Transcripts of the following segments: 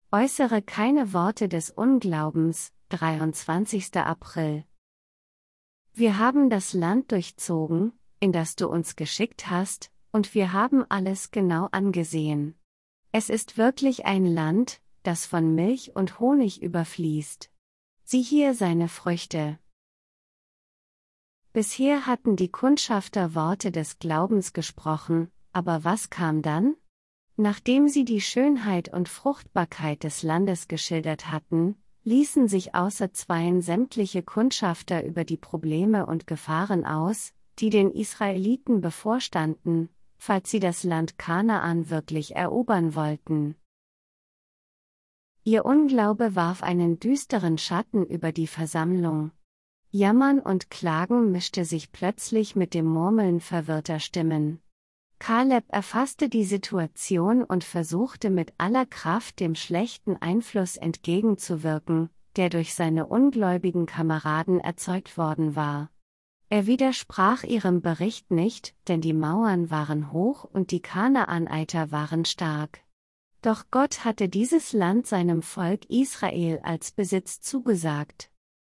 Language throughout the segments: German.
Äußere keine Worte des Unglaubens. 23. April. Wir haben das Land durchzogen, in das du uns geschickt hast, und wir haben alles genau angesehen. Es ist wirklich ein Land, das von Milch und Honig überfließt. Sieh hier seine Früchte. Bisher hatten die Kundschafter Worte des Glaubens gesprochen, aber was kam dann? Nachdem sie die Schönheit und Fruchtbarkeit des Landes geschildert hatten, ließen sich außer zweien sämtliche Kundschafter über die Probleme und Gefahren aus, die den Israeliten bevorstanden, falls sie das Land Kanaan wirklich erobern wollten. Ihr Unglaube warf einen düsteren Schatten über die Versammlung. Jammern und Klagen mischte sich plötzlich mit dem Murmeln verwirrter Stimmen. Kaleb erfasste die Situation und versuchte mit aller Kraft dem schlechten Einfluss entgegenzuwirken, der durch seine ungläubigen Kameraden erzeugt worden war. Er widersprach ihrem Bericht nicht, denn die Mauern waren hoch und die Kanaaniter waren stark. Doch Gott hatte dieses Land seinem Volk Israel als Besitz zugesagt.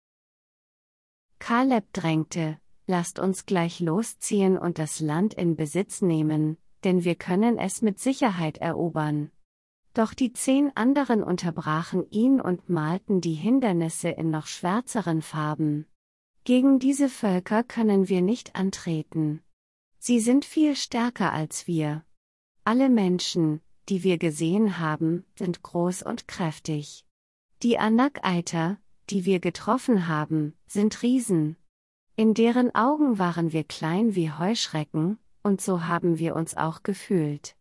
Kaleb drängte: Lasst uns gleich losziehen und das Land in Besitz nehmen, denn wir können es mit Sicherheit erobern. Doch die 10 anderen unterbrachen ihn und malten die Hindernisse in noch schwärzeren Farben. Gegen diese Völker können wir nicht antreten. Sie sind viel stärker als wir. Alle Menschen, die wir gesehen haben, sind groß und kräftig. Die Anakiter, die wir getroffen haben, sind Riesen. In deren Augen waren wir klein wie Heuschrecken, und so haben wir uns auch gefühlt.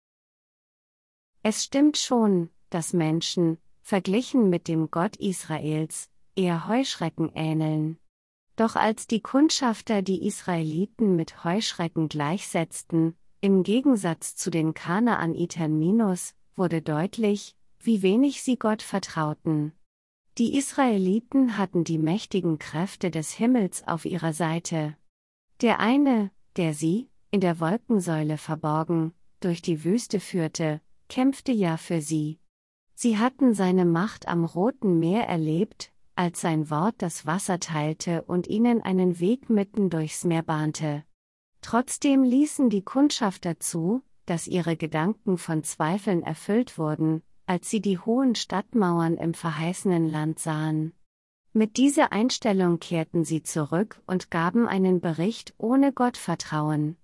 Es stimmt schon, dass Menschen, verglichen mit dem Gott Israels, eher Heuschrecken ähneln. Doch als die Kundschafter die Israeliten mit Heuschrecken gleichsetzten, im Gegensatz zu den Kanaanitern wurde deutlich, wie wenig sie Gott vertrauten. Die Israeliten hatten die mächtigen Kräfte des Himmels auf ihrer Seite. Der eine, der sie, in der Wolkensäule verborgen, durch die Wüste führte, kämpfte ja für sie. Sie hatten seine Macht am Roten Meer erlebt, als sein Wort das Wasser teilte und ihnen einen Weg mitten durchs Meer bahnte. Trotzdem ließen die Kundschafter zu, dass ihre Gedanken von Zweifeln erfüllt wurden, als sie die hohen Stadtmauern im verheißenen Land sahen. Mit dieser Einstellung kehrten sie zurück und gaben einen Bericht ohne Gottvertrauen.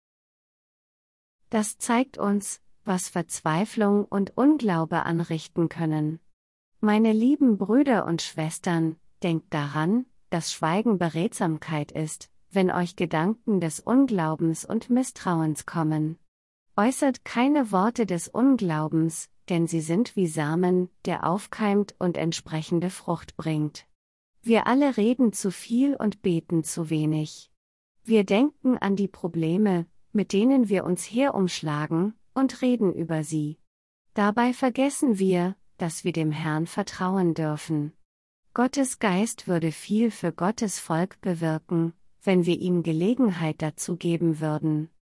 Das zeigt uns, was Verzweiflung und Unglaube anrichten können. Meine lieben Brüder und Schwestern, denkt daran, dass Schweigen Beredsamkeit ist, wenn euch Gedanken des Unglaubens und Misstrauens kommen. Äußert keine Worte des Unglaubens, denn sie sind wie Samen, der aufkeimt und entsprechende Frucht bringt. Wir alle reden zu viel und beten zu wenig. Wir denken an die Probleme, mit denen wir uns herumschlagen, und reden über sie. Dabei vergessen wir, dass wir dem Herrn vertrauen dürfen. Gottes Geist würde viel für Gottes Volk bewirken, wenn wir ihm Gelegenheit dazu geben würden.